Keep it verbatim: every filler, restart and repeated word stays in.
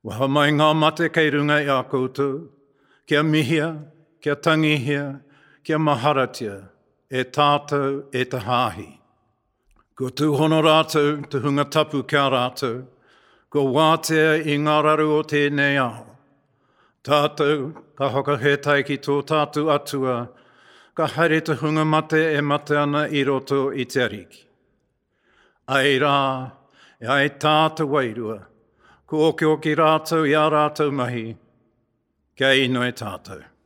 Waha mai ngā mate kei runga i a koutou, kia mihia, kia tangihia, kia maharatia, e tātou e te hāhi. Ko tūhono rātou, te hunga tapu kia rātou, ko wātea i ngā raru o tēnei aho. Tātou, ka hokahetai ki tō tātou atua, ka haere te hunga mate e mate ana i roto i te ariki. Ai rā, e ai tātou wairua, ko oke oki rātou i a rātou mahi, kia ino e tātou.